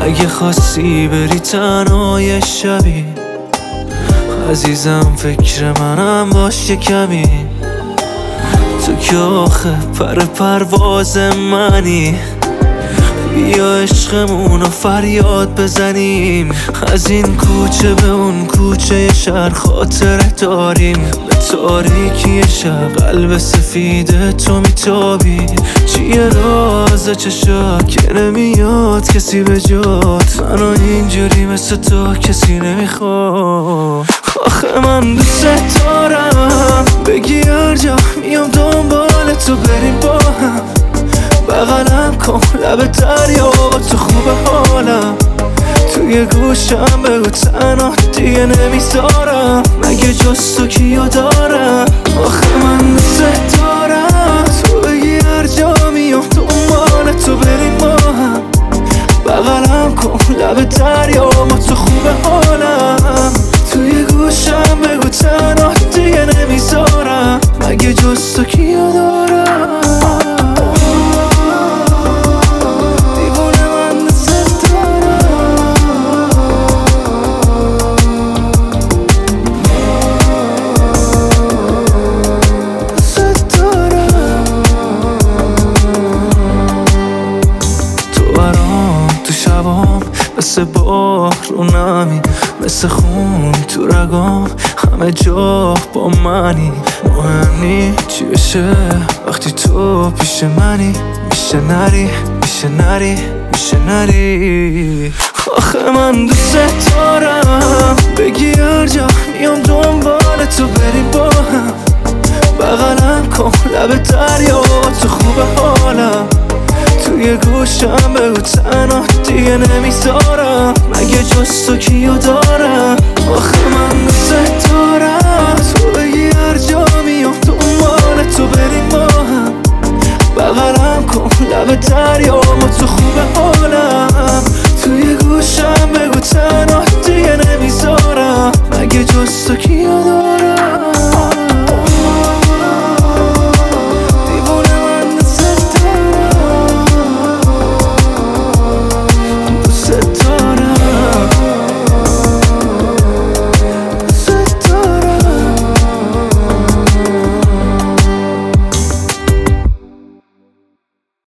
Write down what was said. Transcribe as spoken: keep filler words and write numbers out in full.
اگه خواستی بری تنها یه شبی عزیزم فکر منم باش یه کمی. تو که آخه پر پرواز منی، بیا عشقمونو فریاد بزنیم. از این کوچه به اون کوچه یه شهر خاطره داریم. به تاریکی شب قلب سفید تو میتابی. چیه راز چشا که نمیاد کسی به جات؟ منو اینجوری مثل تو کسی نمیخواد. آخه من دوست دارم بگی هر جا میام دنبال تو بریم با هم. بغلم کن لب دریا با تو خوبه حالم. توی گوشم بگو تنها دیگه نمیذارم. مگه جز تو کیو دارم؟ آخه من دوست دارم تو بگی هر جا میام دنبال تو بریم با هم. بغلم کن لب دریا با تو خوبه حالم. توی گوشم بگو تنها دیگه نمیذارم. مگه جز تو کیو دارم؟ مثل بار رو نمی، مثل خون تو رگام، همه جا با منی. مهم نی چی بشه وقتی تو پیش منی. میشه نری میشه نری میشه نری. آخه من دوست دارم بگی هر جا میام دنبال تو بریم با هم. بغلم کن لب دریا تو خوبه حالم. توی گوشم بگو تنها دیگه نمیذارم. مگه جز تو کیو دارم؟